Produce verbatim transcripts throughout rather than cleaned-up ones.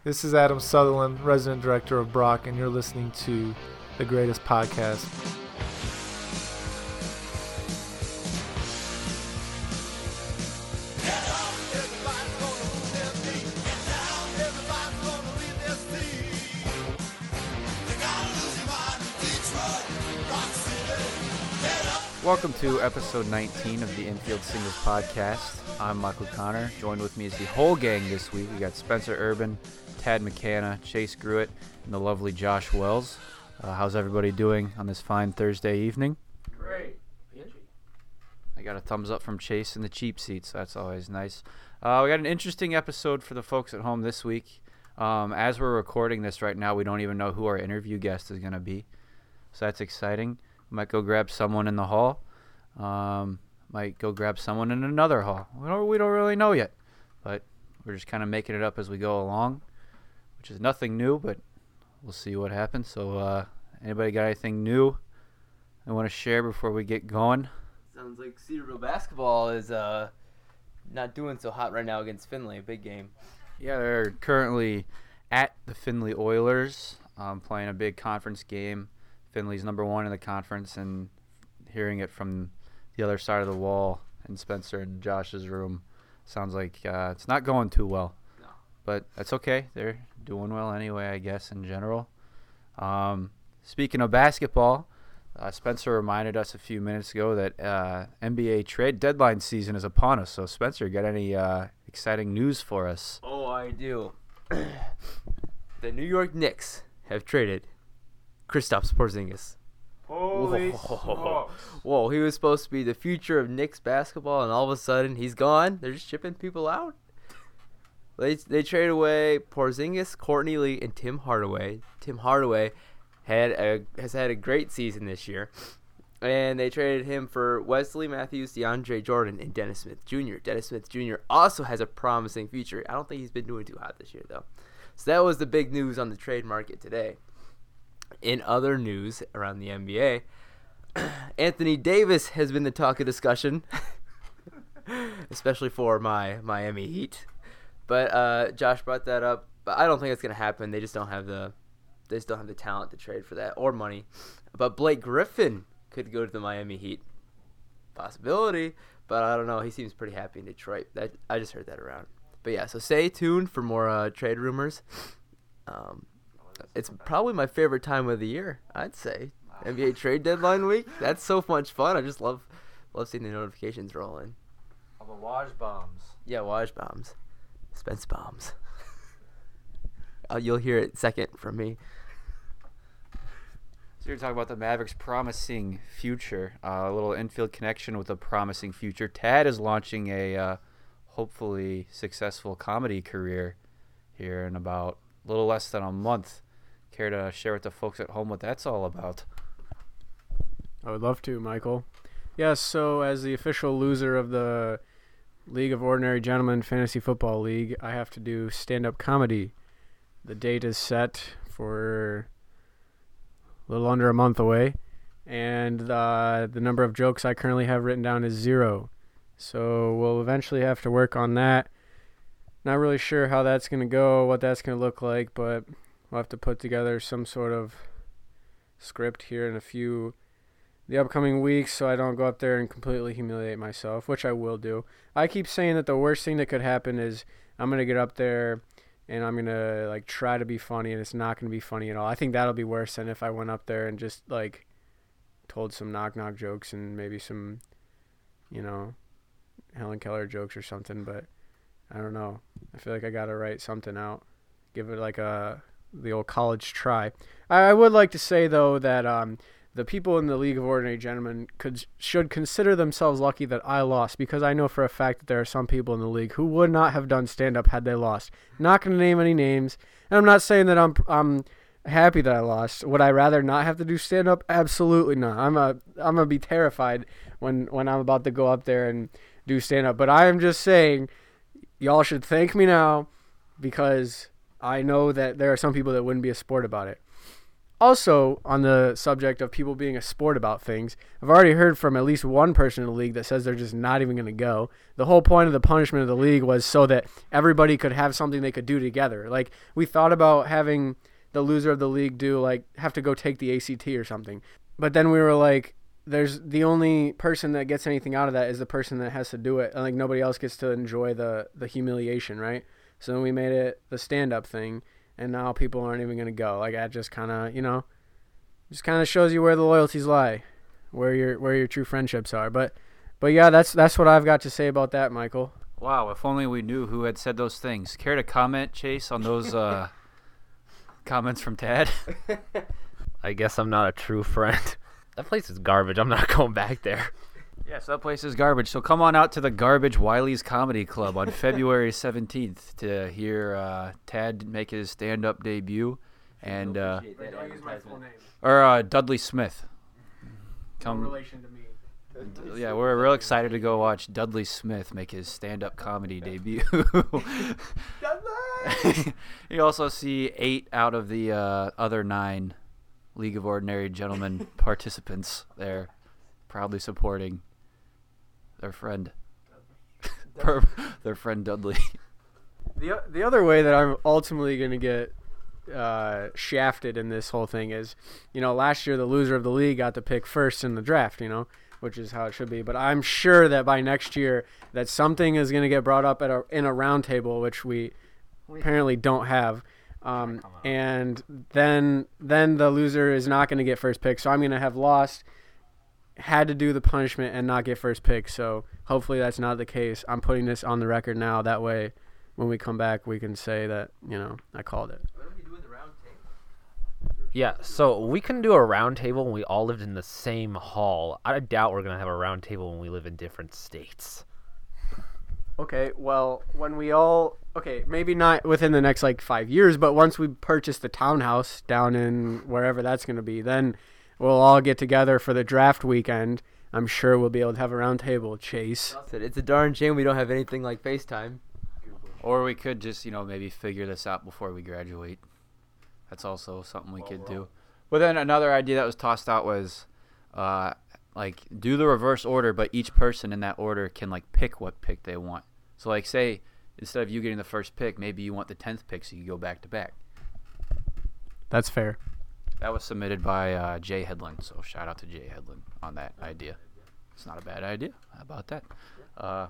This is Adam Sutherland, resident director of Brock, and you're listening to The Greatest Podcast. Welcome to episode nineteen of the Infield Singles Podcast. I'm Michael Connor. Joined with me is the whole gang this week. We got Spencer Urban, Tad McCanna, Chase Gruitt, and the lovely Josh Wells. Uh, how's everybody doing on this fine Thursday evening? Great. I got a thumbs up from Chase in the cheap seats, so that's always nice. Uh, we got an interesting episode for the folks at home this week. Um, as we're recording this right now, we don't even know who our interview guest is going to be, so that's exciting. Might go grab someone in the hall. Um, might go grab someone in another hall. We don't, we don't really know yet, but we're just kind of making it up as we go along, which is nothing new, but we'll see what happens. So uh, anybody got anything new they want to share before we get going? Sounds like Cedarville basketball is uh not doing so hot right now against Finley. A big game. Yeah, they're currently at the Finley Oilers, um, playing a big conference game. Finley's number one in the conference, and hearing it from the other side of the wall in Spencer and Josh's room sounds like uh, it's not going too well. No. But that's okay. They're doing well anyway, I guess, in general. Um, speaking of basketball, uh, Spencer reminded us a few minutes ago that uh, N B A trade deadline season is upon us. So, Spencer, got any uh, exciting news for us? Oh, I do. The New York Knicks have traded Kristaps Porzingis. Holy Whoa. smokes. Whoa, he was supposed to be the future of Knicks basketball, and all of a sudden he's gone. They're just shipping people out. They they trade away Porzingis, Courtney Lee, and Tim Hardaway. Tim Hardaway had a has had a great season this year, and they traded him for Wesley Matthews, DeAndre Jordan, and Dennis Smith Junior Dennis Smith Junior also has a promising future. I don't think he's been doing too hot this year, though. So that was the big news on the trade market today. In other news around the N B A, Anthony Davis has been the talk of discussion, especially for my Miami Heat. But uh, Josh brought that up. But I don't think it's gonna happen. They just don't have the, they just don't have the talent to trade for that or money. But Blake Griffin could go to the Miami Heat, possibility. But I don't know. He seems pretty happy in Detroit. That I just heard that around. But yeah, so stay tuned for more uh, trade rumors. Um, It's probably my favorite time of the year, I'd say. N B A trade deadline week. That's so much fun. I just love love seeing the notifications roll in. All the Waj bombs. Yeah, Waj bombs. Spence bombs. uh, you'll hear it second from me. So you're talking about the Mavericks' promising future, uh, a little infield connection with a promising future. Tad is launching a uh, hopefully successful comedy career here in about a little less than a month. Care to share with the folks at home what that's all about? I would love to, Michael. Yes, so as the official loser of the League of Ordinary Gentlemen Fantasy Football League, I have to do stand-up comedy. The date is set for a little under a month away, and uh, the number of jokes I currently have written down is zero. So we'll eventually have to work on that. Not really sure how that's going to go, what that's going to look like, but we'll have to put together some sort of script here in a few the upcoming weeks so I don't go up there and completely humiliate myself, which I will do. I keep saying that the worst thing that could happen is I'm going to get up there and I'm going to like try to be funny and it's not going to be funny at all. I think that'll be worse than if I went up there and just like told some knock-knock jokes and maybe some, you know, Helen Keller jokes or something, but I don't know. I feel like I got to write something out. Give it like a the old college try. I, I would like to say, though, that um, the people in the League of Ordinary Gentlemen could should consider themselves lucky that I lost, because I know for a fact that there are some people in the league who would not have done stand-up had they lost. Not going to name any names. And I'm not saying that I'm I'm happy that I lost. Would I rather not have to do stand-up? Absolutely not. I'm a I'm gonna be terrified when when I'm about to go up there and do stand-up. But I am just saying, y'all should thank me now, because I know that there are some people that wouldn't be a sport about it. Also, on the subject of people being a sport about things, I've already heard from at least one person in the league that says they're just not even going to go. The whole point of the punishment of the league was so that everybody could have something they could do together. Like, we thought about having the loser of the league do, like, have to go take the A C T or something. But then we were like, there's the only person that gets anything out of that is the person that has to do it. And, like, nobody else gets to enjoy the, the humiliation, right? So then we made it the stand-up thing. And now people aren't even going to go. Like, that just kind of, you know, just kind of shows you where the loyalties lie, where your where your true friendships are. But, but yeah, that's that's what I've got to say about that, Michael. Wow, if only we knew who had said those things. Care to comment, Chase, on those uh, comments from Tad? I guess I'm not a true friend. That place is garbage. I'm not going back there. Yes, that place is garbage. So come on out to the Garbage Wiley's Comedy Club on February seventeenth to hear uh, Tad make his stand-up debut, and uh, Wait, I'll use my full name. or uh, Dudley Smith. No Come, relation to me. yeah, we're real excited to go watch Dudley Smith make his stand-up comedy debut. You also see eight out of the uh, other nine League of Ordinary Gentlemen participants there, proudly supporting their friend, their friend Dudley. The the other way that I'm ultimately going to get uh, shafted in this whole thing is, you know, last year the loser of the league got to pick first in the draft, you know, which is how it should be. But I'm sure that by next year that something is going to get brought up at a, in a round table, which we apparently don't have. Um, and then then the loser is not going to get first pick. So I'm going to have lost, had to do the punishment and not get first pick. So hopefully that's not the case. I'm putting this on the record now. That way when we come back, we can say that, you know, I called it. What are we doing the round table? Yeah, so we can do a round table when we all lived in the same hall. I doubt we're going to have a round table when we live in different states. Okay, well, when we all, okay, maybe not within the next, like, five years, but once we purchase the townhouse down in wherever that's going to be, then we'll all get together for the draft weekend. I'm sure we'll be able to have a round table, Chase. It's a darn shame we don't have anything like FaceTime. Or we could just, you know, maybe figure this out before we graduate. That's also something we Well, could well. do. But then another idea that was tossed out was, uh, like, do the reverse order, but each person in that order can, like, pick what pick they want. So, like, say, instead of you getting the first pick, maybe you want the tenth pick so you go back to back. That's fair. That was submitted by uh, Jay Headland, so shout out to Jay Headland on that idea. It's not a bad idea. How about that? Uh,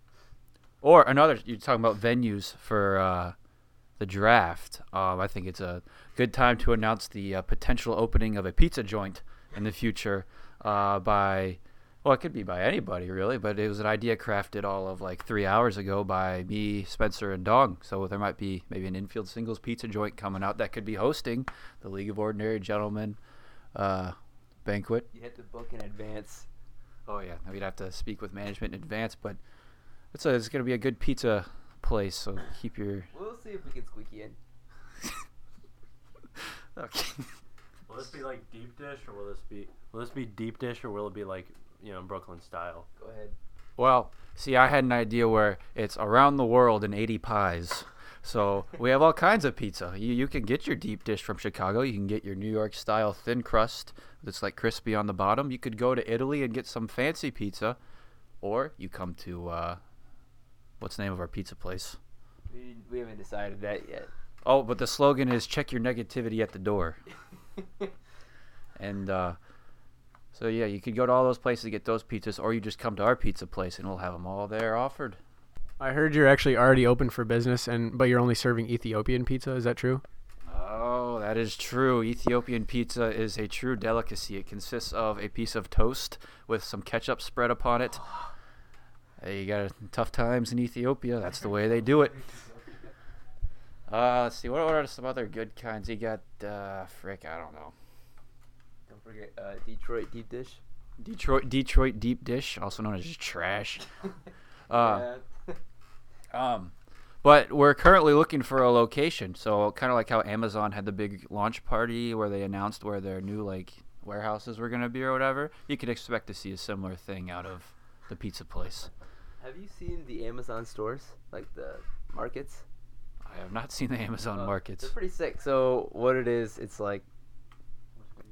or another, you're talking about venues for uh, the draft. Um, I think it's a good time to announce the uh, potential opening of a pizza joint in the future uh, by, well, it could be by anybody really, but it was an idea crafted all of like three hours ago by me, Spencer, and Dong. So there might be maybe an infield singles pizza joint coming out that could be hosting the League of Ordinary Gentlemen uh, banquet. You have to book in advance. Oh yeah, we'd have to speak with management in advance, but it's a, it's gonna be a good pizza place. So keep your. We'll see if we can squeak you in. Okay. Will this be like deep dish, or will this be will this be deep dish, or will it be like, you know, Brooklyn style? Go ahead. Well, see, I had an idea where it's around the world in eighty pies. So we have all kinds of pizza. You you can get your deep dish from Chicago. You can get your New York style thin crust that's like crispy on the bottom. You could go to Italy and get some fancy pizza, or you come to uh, what's the name of our pizza place? We, we haven't decided that yet. Oh, but the slogan is check your negativity at the door. And uh, so yeah, you could go to all those places to get those pizzas, or you just come to our pizza place and we'll have them all there offered. I heard you're actually already open for business, and but you're only serving Ethiopian pizza. Is that true? Oh, that is true. Ethiopian pizza is a true delicacy. It consists of a piece of toast with some ketchup spread upon it. Hey, you got tough times in Ethiopia. That's the way they do it. Uh, let's see. What are some other good kinds? You got, uh, frick, I don't know. Don't forget uh, Detroit deep dish. Detroit Detroit deep dish, also known as just trash. Uh, um, but we're currently looking for a location. So kind of like how Amazon had the big launch party where they announced where their new like warehouses were going to be or whatever. You could expect to see a similar thing out of the pizza place. Have you seen the Amazon stores, like the markets? I have not seen the Amazon Uh, markets. They're pretty sick. So what it is, it's like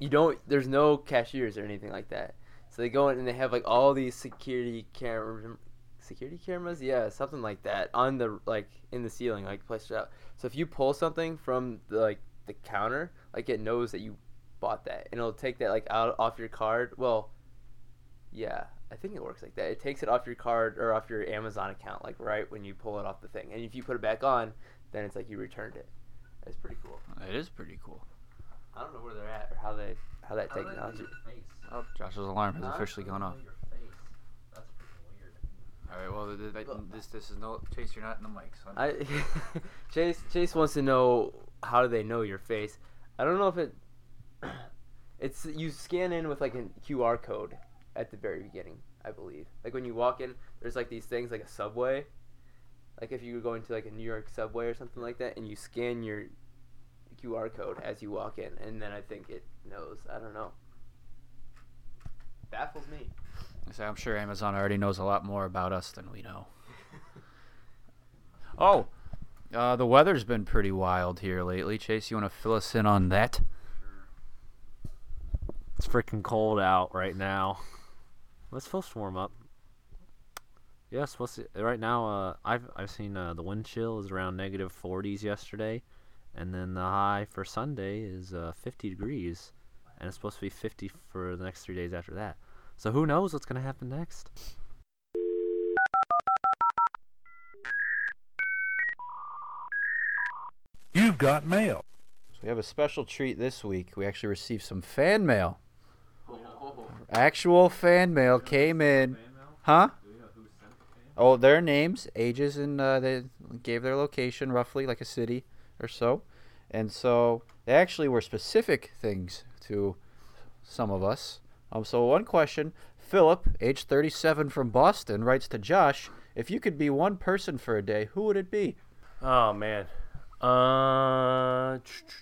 you don't. There's no cashiers or anything like that. So they go in and they have like all these security cameras, security cameras, yeah, something like that on the like in the ceiling, like placed out. So if you pull something from the like the counter, like it knows that you bought that, and it'll take that like out off your card. Well, yeah, I think it works like that. It takes it off your card or off your Amazon account, like right when you pull it off the thing. And if you put it back on, then it's like you returned it. It's pretty cool. It is pretty cool. I don't know where they're at or how they how that technology. Oh, Josh's alarm has Huh? officially gone off. Your face. That's pretty weird. All right. Well, th- th- this this is no Chase. You're not in the mic, son. I Chase Chase wants to know how do they know your face. I don't know if it. It's you scan in with like a Q R code at the very beginning, I believe. Like when you walk in, there's like these things like a subway. Like if you go into like a New York subway or something like that, and you scan your Q R code as you walk in, and then I think it knows. I don't know. Baffles me. I say, I'm sure Amazon already knows a lot more about us than we know. Oh, uh, the weather's been pretty wild here lately. Chase, you want to fill us in on that? It's freaking cold out right now. It's supposed to warm up. Yeah, it's supposed to. Right now, uh, I've I've seen uh, the wind chill is around negative forties yesterday, and then the high for Sunday is uh, fifty degrees, and it's supposed to be fifty for the next three days after that. So who knows what's gonna happen next? You've got mail. So we have a special treat this week. We actually received some fan mail. Actual fan mail came in. Huh? Oh, their names, ages, and uh, they gave their location, roughly like a city or so. And so they actually were specific things to some of us. Um, so one question, Philip, age thirty-seven from Boston, writes to Josh, if you could be one person for a day, who would it be? Oh man. Uh,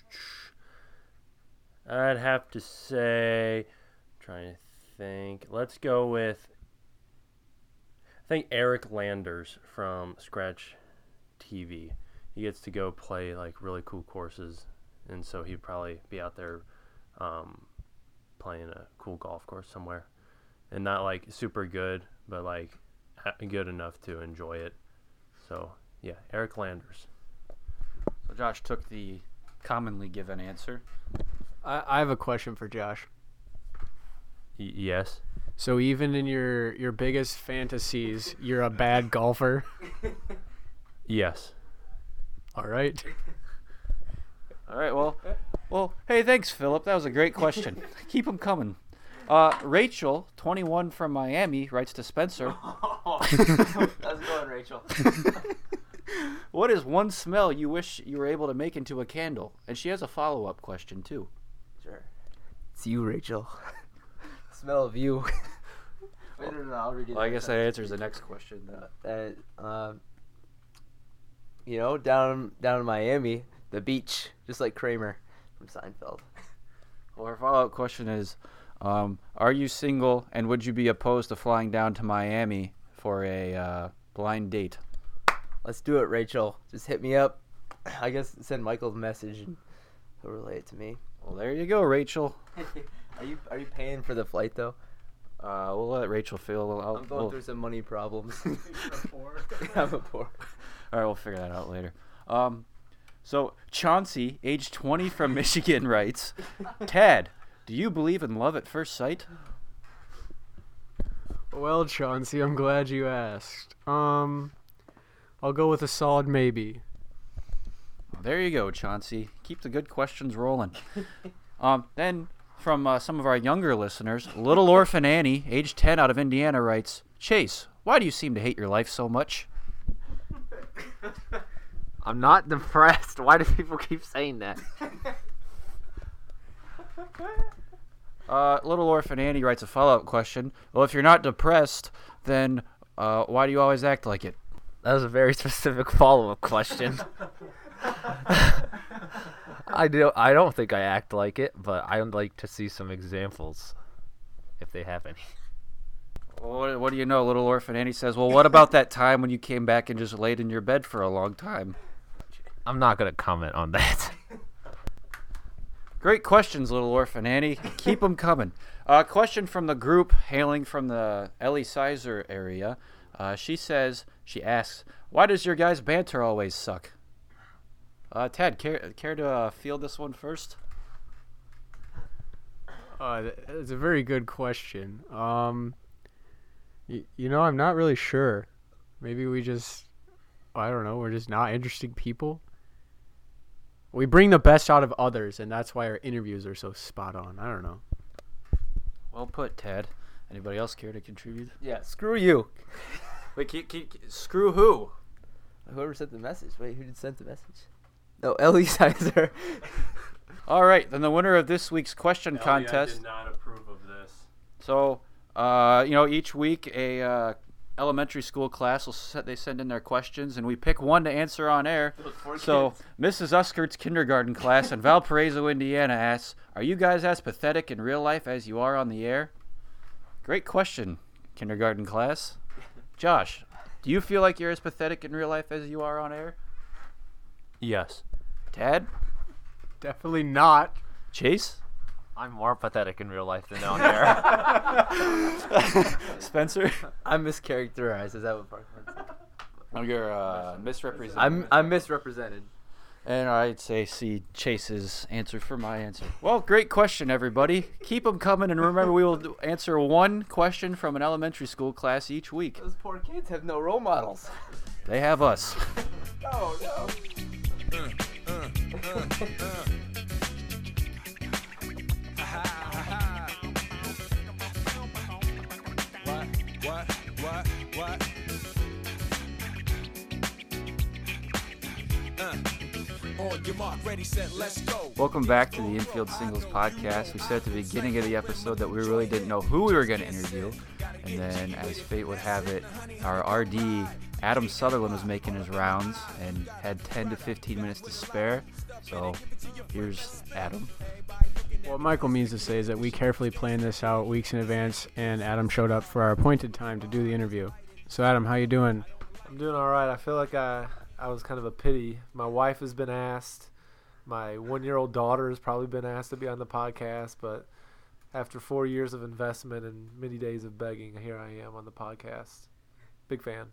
I'd have to say, trying to think. Let's go with, I think Eric Landers from Scratch T V. He gets to go play like really cool courses, and so he'd probably be out there um, playing a cool golf course somewhere, and not like super good, but like ha- good enough to enjoy it. So yeah, Eric Landers. So Josh took the commonly given answer. I, I have a question for Josh. Y- yes. So even in your your biggest fantasies, you're a bad golfer. Yes. All right. All right, well, well, hey, thanks, Philip. That was a great question. Keep them coming. Uh, Rachel, twenty-one from Miami, writes to Spencer. How's it going, Rachel? What is one smell you wish you were able to make into a candle? And she has a follow-up question, too. Sure. It's you, Rachel. Smell of you. Wait, no, no, I'll read it. Well, I guess that answers the next question. Then. Uh, um, you know, down down in Miami, the beach, just like Kramer from Seinfeld. Well, her follow-up question is, um, are you single, and would you be opposed to flying down to Miami for a uh, blind date? Let's do it, Rachel. Just hit me up. I guess send Michael the message and he'll relay it to me. Well, there you go, Rachel. Are you are you paying for the flight though? Uh, we'll let Rachel feel. I'll, I'm going we'll, through some money problems. You're poor. I'm a poor. All right, we'll figure that out later. Um, so Chauncey, age twenty from Michigan, writes, Tad, do you believe in love at first sight? Well, Chauncey, I'm glad you asked. Um, I'll go with a solid maybe. Well, there you go, Chauncey. Keep the good questions rolling. um, then from uh, some of our younger listeners, Little Orphan Annie, age ten out of Indiana, writes, Chase, why do you seem to hate your life so much? I'm not depressed. Why do people keep saying that? Uh, Little Orphan Annie writes a follow-up question. Well, if you're not depressed, then uh, why do you always act like it? That was a very specific follow-up question. I do. I don't think I act like it, but I would like to see some examples, if they have any. Well, what, what do you know? Little Orphan Annie says, well, what about that time when you came back and just laid in your bed for a long time? I'm not gonna comment on that. Great questions, Little Orphan Annie. Keep them coming. A uh, question from the group hailing from the Ellie Sizer area. Uh, she says, she asks, why does your guys' banter always suck? Uh, Ted, care, care to uh, field this one first? Uh, it's a very good question. Um, y- you know, I'm not really sure. Maybe we just, I don't know, we're just not interesting people. We bring the best out of others, and that's why our interviews are so spot on. I don't know. Well put, Ted. Anybody else care to contribute? Yeah, screw you. Wait, keep, keep, screw who? Whoever sent the message. Wait, who did send the message? No, Ellie Sizer. All right, then the winner of this week's question Elliot contest. did not approve of this. So, uh, you know, each week a uh, elementary school class will set, they send in their questions, and we pick one to answer on air. So, Missus Uskert's kindergarten class in Valparaiso, Indiana asks, "Are you guys as pathetic in real life as you are on the air?" Great question, kindergarten class. Josh, do you feel like you're as pathetic in real life as you are on air? Yes. Tad? Definitely not. Chase? I'm more pathetic in real life than on air. Spencer? I'm mischaracterized. Is that what Park said? Oh, you're uh, misrepresented. I'm I'm misrepresented. And I'd say C, Chase's answer for my answer. Well, great question, everybody. Keep them coming, and remember, we will do- answer one question from an elementary school class each week. Those poor kids have no role models. They have us. Oh no. What, what, what? Uh, on your mark, ready, set, let's go. Welcome back to the Infield Singles Podcast. We said at the beginning of the episode that we really didn't know who we were going to interview. And then, as fate would have it, our R D, Adam Sutherland, was making his rounds and had ten to fifteen minutes to spare. So, here's Adam. What Michael means to say is that we carefully planned this out weeks in advance, and Adam showed up for our appointed time to do the interview. So, Adam, how you doing? I'm doing all right. I feel like I, I was kind of a pity. My wife has been asked. My one-year-old daughter has probably been asked to be on the podcast, but after four years of investment and many days of begging, here I am on the podcast. Big fan.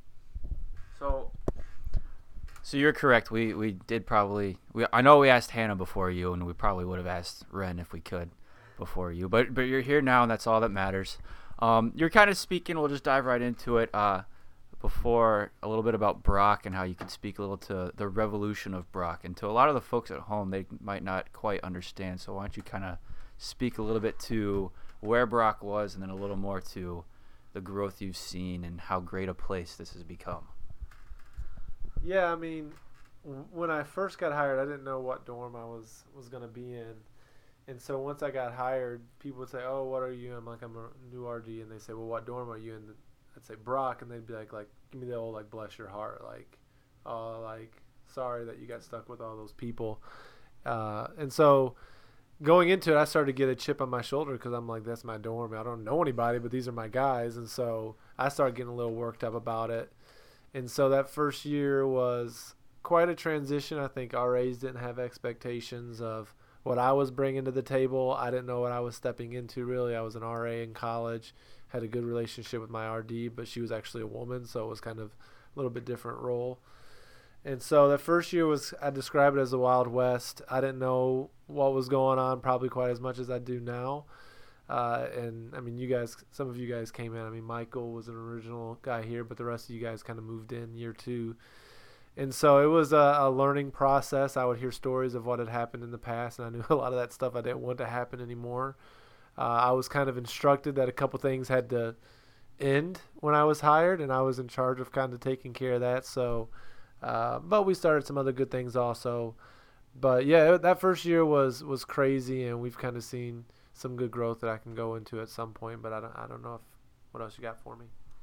So, so you're correct. We we did probably. We I know we asked Hannah before you, and we probably would have asked Ren if we could before you. But but you're here now, and that's all that matters. Um, you're kind of speaking. We'll just dive right into it. Uh, before a little bit about Brock and how you could speak a little to the revolution of Brock, and to a lot of the folks at home, they might not quite understand. So why don't you kind of speak a little bit to where Brock was, and then a little more to the growth you've seen and how great a place this has become. Yeah, I mean, w- when I first got hired, I didn't know what dorm I was, was going to be in. And so once I got hired, people would say, "Oh, what are you?" I'm like, "I'm a new R D." And they say, "Well, what dorm are you in?" I'd say, "Brock." And they'd be like, like, give me the old, like, bless your heart. Like, oh, like, sorry that you got stuck with all those people. Uh, and so going into it, I started to get a chip on my shoulder because I'm like, that's my dorm. I don't know anybody, but these are my guys. And so I started getting a little worked up about it. And so that first year was quite a transition. I think R As didn't have expectations of what I was bringing to the table. I didn't know what I was stepping into, really. I was an R A in college, had a good relationship with my R D, but she was actually a woman, so it was kind of a little bit different role. And so that first year was, I describe it as the Wild West. I didn't know what was going on probably quite as much as I do now. Uh, and, I mean, you guys, some of you guys came in. I mean, Michael was an original guy here, but the rest of you guys kind of moved in year two. And so it was a, a learning process. I would hear stories of what had happened in the past, and I knew a lot of that stuff I didn't want to happen anymore. Uh, I was kind of instructed that a couple things had to end when I was hired, and I was in charge of kind of taking care of that. So, uh, but we started some other good things also. But, yeah, that first year was, was crazy, and we've kind of seen some good growth that I can go into at some point, but I don't I don't know if what else you got for me.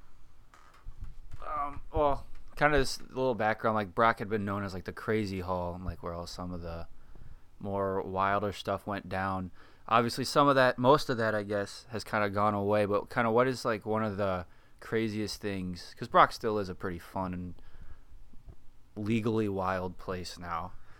Um, well, kind of this little background, like Brock had been known as like the crazy hall, like where all some of the more wilder stuff went down. Obviously, some of that, most of that, I guess, has kind of gone away. But kind of what is like one of the craziest things? Because Brock still is a pretty fun and legally wild place now.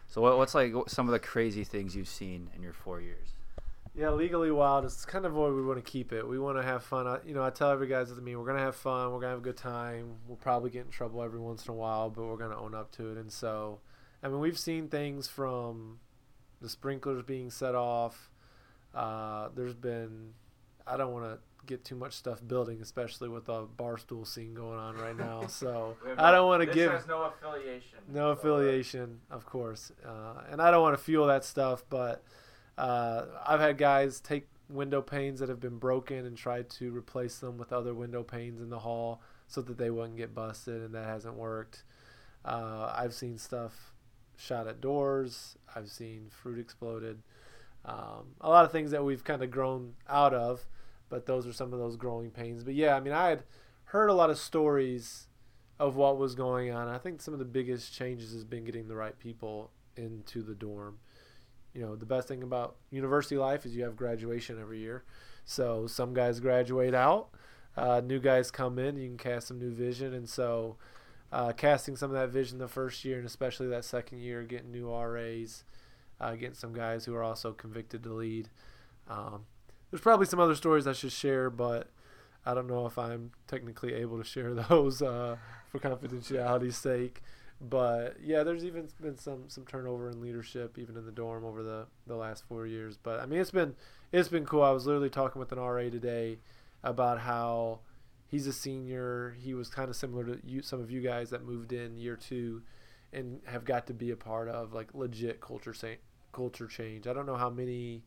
So what, what's like what- some of the crazy things you've seen in your four years? Yeah, Legally Wild is kind of where we want to keep it. We want to have fun. I, you know, I tell every guys at the meeting, we're going to have fun. We're going to have a good time. We'll probably get in trouble every once in a while, but we're going to own up to it. And so, I mean, we've seen things from the sprinklers being set off. Uh, there's been, I don't want to get too much stuff building, especially with the barstool scene going on right now. So I don't want to give no affiliation. no affiliation, of course, uh, and I don't want to fuel that stuff. But uh, I've had guys take window panes that have been broken and try to replace them with other window panes in the hall so that they wouldn't get busted, and that hasn't worked. Uh, I've seen stuff shot at doors. I've seen fruit exploded. Um, a lot of things that we've kind of grown out of, but those are some of those growing pains. But yeah, I mean, I had heard a lot of stories of what was going on. I think some of the biggest changes has been getting the right people into the dorm. You know, the best thing about university life is you have graduation every year. So some guys graduate out, uh, new guys come in, you can cast some new vision. And so uh, casting some of that vision the first year and especially that second year, getting new R As, uh, getting some guys who are also convicted to lead. Um, there's probably some other stories I should share, but I don't know if I'm technically able to share those uh, for confidentiality's sake. But yeah, there's even been some, some turnover in leadership, even in the dorm over the, the last four years. But I mean, it's been it's been cool. I was literally talking with an R A today about how he's a senior. He was kind of similar to you, some of you guys that moved in year two, and have got to be a part of like legit culture sa- culture change. I don't know how many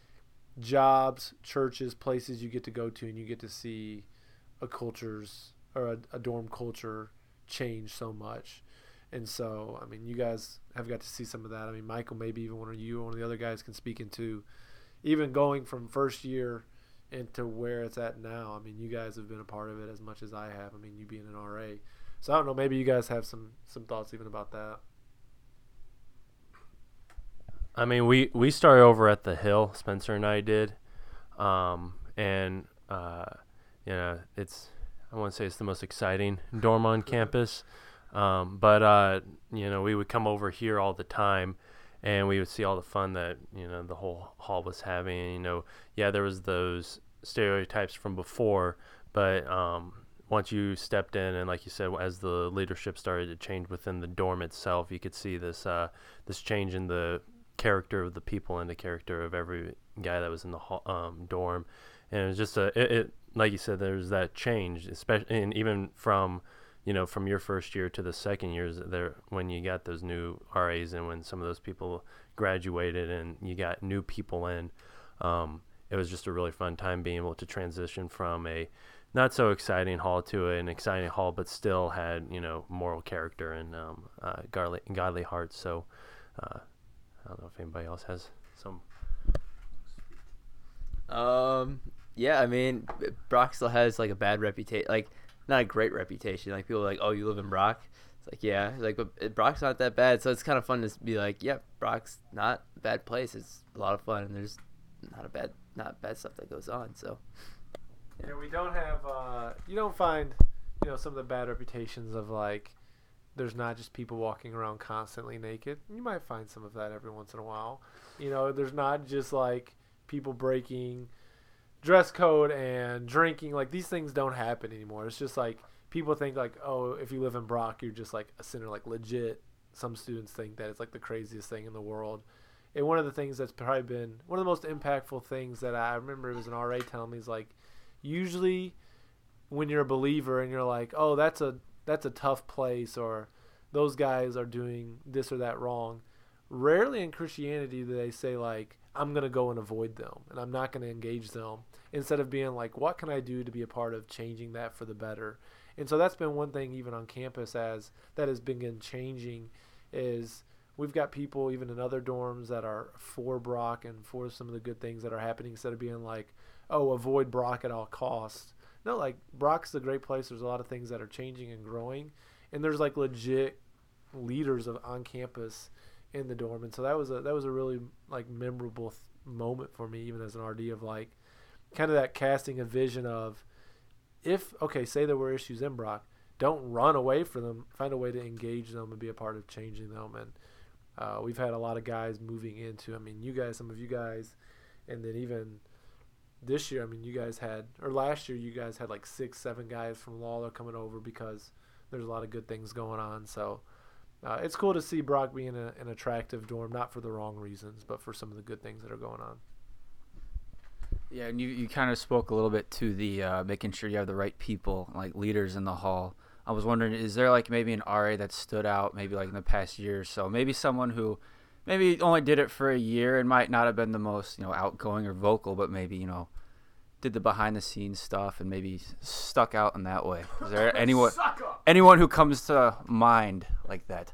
jobs, churches, places you get to go to, and you get to see a culture's or a, a dorm culture change so much. And so, I mean, you guys have got to see some of that. I mean, Michael, maybe even one of you or one of the other guys can speak into even going from first year into where it's at now. I mean, you guys have been a part of it as much as I have. I mean, you being an R A. So I don't know, maybe you guys have some, some thoughts even about that. I mean, we, we started over at the Hill, Spencer and I did. Um, and, uh, you know, it's, I wouldn't say it's the most exciting dorm on campus. Um, but, uh, you know, we would come over here all the time and we would see all the fun that, you know, the whole hall was having. And, you know, yeah, there was those stereotypes from before, but um, once you stepped in and, like you said, as the leadership started to change within the dorm itself, you could see this uh, this change in the character of the people and the character of every guy that was in the hall, um, dorm. And it was just a, it, it, like you said, there's that change, especially, and even from, you know, from your first year to the second years there, when you got those new R As and when some of those people graduated and you got new people in, um, it was just a really fun time being able to transition from a not so exciting hall to an exciting hall, but still had, you know, moral character and um, uh, godly, godly hearts. So uh, I don't know if anybody else has some. Um. Yeah, I mean, Brock still has like a bad reputation, like not a great reputation. Like people are like, "Oh, you live in Brock." It's like, yeah, like but Brock's not that bad. So it's kind of fun to be like, "Yeah, Brock's not a bad place. It's a lot of fun, and there's not a bad, not bad stuff that goes on." So Yeah, we don't have, uh, you don't find, you know, some of the bad reputations of like, there's not just people walking around constantly naked. You might find some of that every once in a while. You know, there's not just like people breaking dress code and drinking. Like these things don't happen anymore. It's just like people think like, oh, if you live in Brock, you're just like a sinner. Like legit, some students think that it's like the craziest thing in the world. And one of the things that's probably been one of the most impactful things that I remember, it was an R A telling me, is like, usually when you're a believer and you're like, oh, that's a that's a tough place, or those guys are doing this or that wrong, rarely in Christianity do they say like, I'm going to go and avoid them and I'm not going to engage them, instead of being like, what can I do to be a part of changing that for the better? And so that's been one thing even on campus as that has been changing, is we've got people even in other dorms that are for Brock and for some of the good things that are happening, instead of being like, oh, avoid Brock at all costs. No, like Brock's a great place. There's a lot of things that are changing and growing, and there's like legit leaders of on campus in the dorm. And so that was a that was a really like memorable th- moment for me, even as an R D, of like kind of that casting a vision of, if okay, say there were issues in Brock, don't run away from them. Find a way to engage them and be a part of changing them. And Uh, we've had a lot of guys moving into. I mean, you guys, some of you guys, and then even this year. I mean, you guys had, or last year, you guys had like six, seven guys from Lawler coming over because there's a lot of good things going on. So uh, it's cool to see Brock being a, an attractive dorm, not for the wrong reasons, but for some of the good things that are going on. Yeah, and you, you kind of spoke a little bit to the uh, making sure you have the right people, like leaders in the hall. I was wondering, is there like maybe an R A that stood out maybe like in the past year or so? Maybe someone who maybe only did it for a year and might not have been the most, you know, outgoing or vocal, but maybe, you know, did the behind the scenes stuff and maybe stuck out in that way. Is there anyone anyone who comes to mind like that?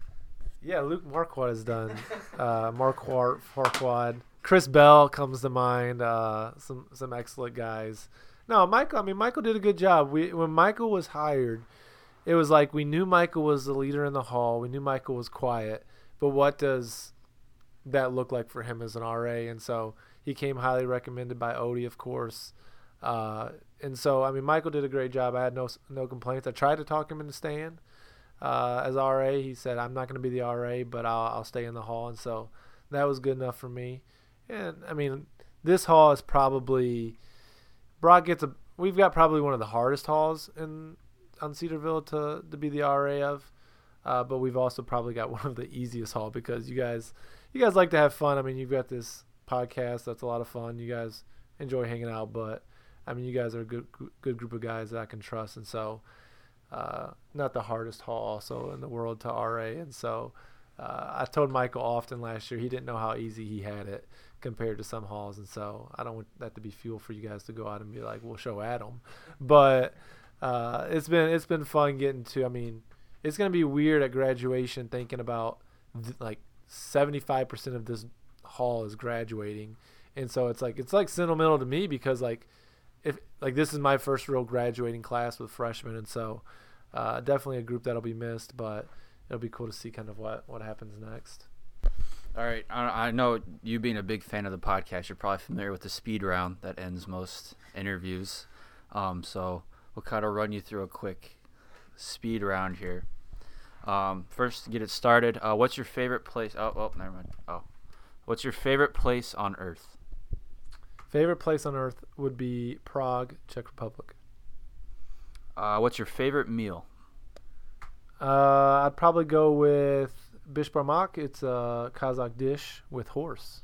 Yeah, Luke Marquardt has done. Uh, Marquardt, Farquad. Chris Bell comes to mind. Uh, some some excellent guys. No, Michael. I mean, Michael did a good job. We when Michael was hired, it was like we knew Michael was the leader in the hall. We knew Michael was quiet, but what does that look like for him as an R A? And so he came highly recommended by Odie, of course. Uh, and so I mean, Michael did a great job. I had no no complaints. I tried to talk him into staying uh, as R A. He said, "I'm not going to be the R A, but I'll I'll stay in the hall." And so that was good enough for me. And I mean, this hall is probably Brock gets a. We've got probably one of the hardest halls in on Cedarville to to be the R A of, uh, but we've also probably got one of the easiest hall because you guys you guys like to have fun. I mean, you've got this podcast that's a lot of fun. You guys enjoy hanging out, but I mean, you guys are a good good group of guys that I can trust, and so uh, not the hardest hall also in the world to R A. And so uh, I told Michael often last year he didn't know how easy he had it compared to some halls, and so I don't want that to be fuel for you guys to go out and be like, we'll show Adam. But uh, it's been it's been fun getting to. I mean, it's gonna be weird at graduation thinking about th- like seventy-five percent of this hall is graduating, and so it's like it's like sentimental to me because like if like this is my first real graduating class with freshmen, and so uh, definitely a group that'll be missed, but it'll be cool to see kind of what what happens next. All right, I, I know you being a big fan of the podcast, you're probably familiar with the speed round that ends most interviews. Um, so we'll kind of run you through a quick speed round here. Um, first, to get it started, uh, what's your favorite place? Oh, oh, never mind. Oh, what's your favorite place on Earth? Favorite place on Earth would be Prague, Czech Republic. Uh, what's your favorite meal? Uh, I'd probably go with Bishbarmak. It's a Kazakh dish with horse.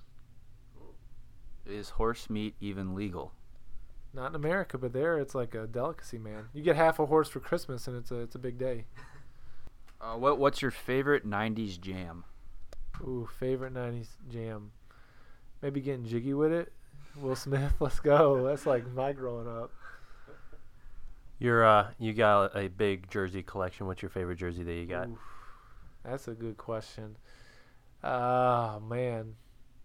Is horse meat even legal? Not in America, but there it's like a delicacy, man. You get half a horse for Christmas, and it's a it's a big day. Uh, what What's your favorite nineties jam? Ooh, favorite nineties jam. Maybe getting jiggy with it. Will Smith, let's go. That's like my growing up. You're uh, you got a big jersey collection. What's your favorite jersey that you got? Oof, that's a good question. Oh, man.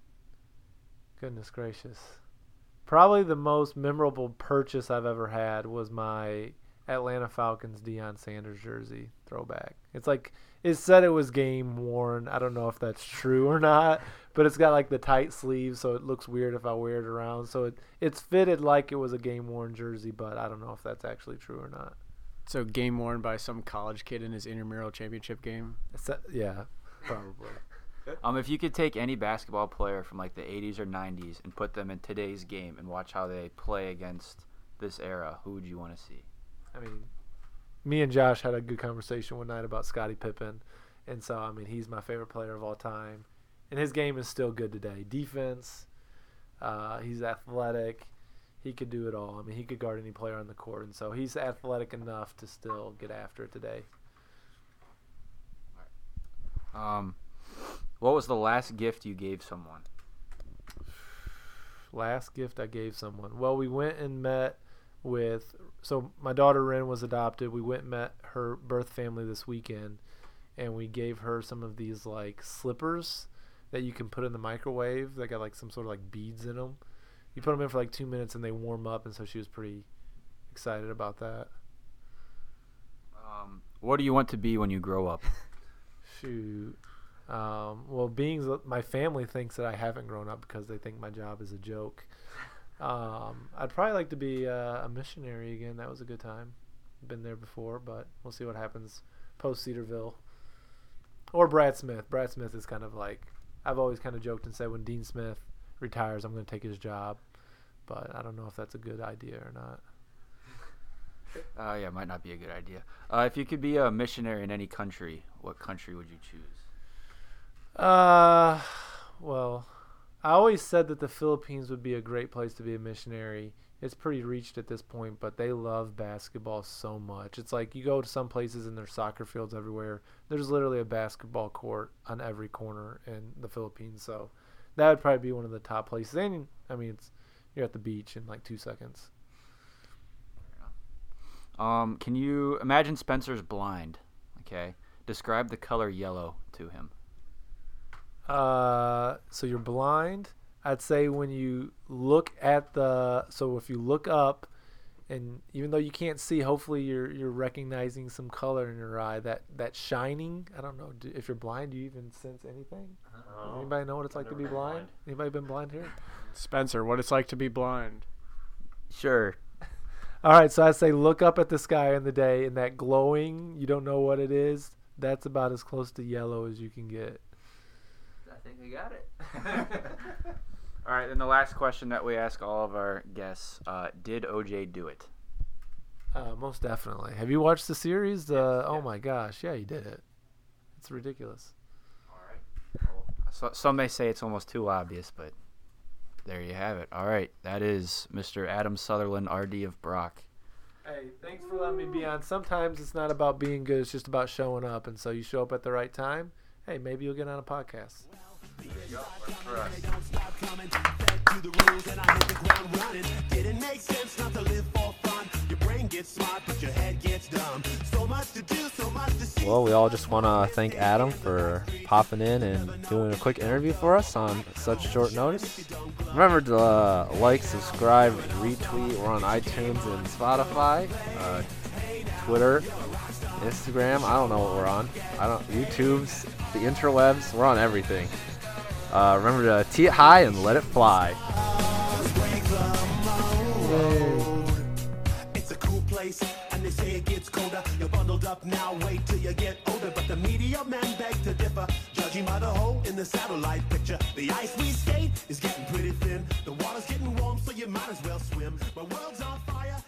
Goodness gracious. Probably the most memorable purchase I've ever had was my Atlanta Falcons Deion Sanders jersey throwback. It's like, it said it was game worn. I don't know if that's true or not, but it's got like the tight sleeves, so it looks weird if I wear it around. So it it's fitted like it was a game worn jersey, but I don't know if that's actually true or not. So game worn by some college kid in his intramural championship game. It's a, yeah, probably. Um, if you could take any basketball player from like the eighties or nineties and put them in today's game and watch how they play against this era, who would you want to see? I mean, me and Josh had a good conversation one night about Scottie Pippen, and so I mean he's my favorite player of all time, and his game is still good today. Defense, uh, he's athletic, he could do it all. I mean he could guard any player on the court, and so he's athletic enough to still get after it today. Um, what was the last gift you gave someone? Last gift I gave someone. Well, we went and met with so my daughter Ren was adopted. We went and met her birth family this weekend, and we gave her some of these like slippers that you can put in the microwave. They got like some sort of like beads in them. You put them in for like two minutes and they warm up, and so she was pretty excited about that. Um, what do you want to be when you grow up? Shoot. Um, well, being my family thinks that I haven't grown up because they think my job is a joke. Um, I'd probably like to be uh, a missionary again. That was a good time. Been there before, but we'll see what happens post Cedarville. or Brad Smith. Brad Smith is kind of like, I've always kind of joked and said when Dean Smith retires, I'm going to take his job. But I don't know if that's a good idea or not. Uh, yeah, might not be a good idea. Uh, if you could be a missionary in any country, what country would you choose? Uh, well, I always said that the Philippines would be a great place to be a missionary. It's pretty reached at this point, but they love basketball so much. It's like you go to some places and there's soccer fields everywhere. There's literally a basketball court on every corner in the Philippines. So that would probably be one of the top places. And, I mean, it's you're at the beach in like two seconds. Um, can you imagine Spencer's blind? Okay. Describe the color yellow to him. Uh, so you're blind. I'd say when you look at the, so if you look up, and even though you can't see, hopefully you're you're recognizing some color in your eye. That that shining. I don't know. Do, if you're blind, do you even sense anything? Oh. Anybody know what it's like to be blind? blind. Anybody been blind here? Spencer, what it's like to be blind. Sure. All right, so I'd say look up at the sky in the day, and that glowing, you don't know what it is. That's about as close to yellow as you can get. I think I got it. All right, and the last question that we ask all of our guests, uh, did O J do it? Uh, most definitely. Have you watched the series? Uh, oh yes. my gosh, yeah, he did it. It's ridiculous. All right. Well, so, some may say it's almost too obvious, but there you have it. All right, that is Mister Adam Sutherland, R D of Brock. Hey, thanks for letting me be on. Sometimes it's not about being good, it's just about showing up. And so you show up at the right time, hey, maybe you'll get on a podcast. There you go. Works for us. Don't stop coming. Back to the rules and I hit the ground running. Didn't make sense not to live for fun. Your brain gets smart, but your head gets dumb. So much to do, so much to see. Well, we all just want to thank Adam for popping in and doing a quick interview for us on such short notice. Remember to uh, like, subscribe, retweet. We're on iTunes and Spotify, uh, Twitter, Instagram. I don't know what we're on. I don't. YouTube's, the interwebs. We're on everything. Uh, remember to tee it high and let it fly. It's a cool place, and they say it gets colder. You're bundled up now, wait till you get older. But the media men beg to differ, judging by the hole in the satellite picture. The ice we skate is getting pretty thin. The water's getting warm, so you might as well swim. My world's on fire.